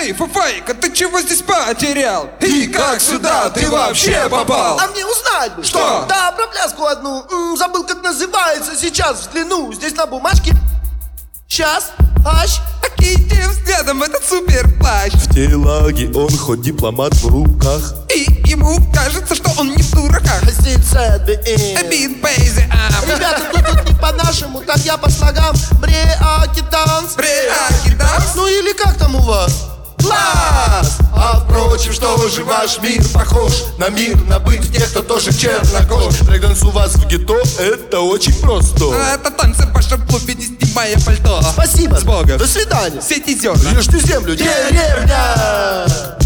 Эй, Фуфайка, ты чего здесь потерял? И как сюда ты вообще попал? А мне узнать бы. Что? Да, про пляску одну. Забыл, как называется. Сейчас взгляну. Здесь на бумажке. Сейчас. Аж. Окиньте взглядом этот супер плащ. В телаге он хоть дипломат в руках. И ему кажется, что он не в дураках. Ребята, тут не по-нашему. Так я по слогам. Бреаки-данс. Бреаки-данс? Ну или как там у вас? Класс! А впрочем, что же ваш мир похож на мир на быт тех, кто тоже чернокож? Брейкданс у вас в гетто, это очень просто. Это танцы в вашем клубе, не снимая пальто. Спасибо. С Богом. До свидания. Сети зерна. Ешь ты землю, Деревня!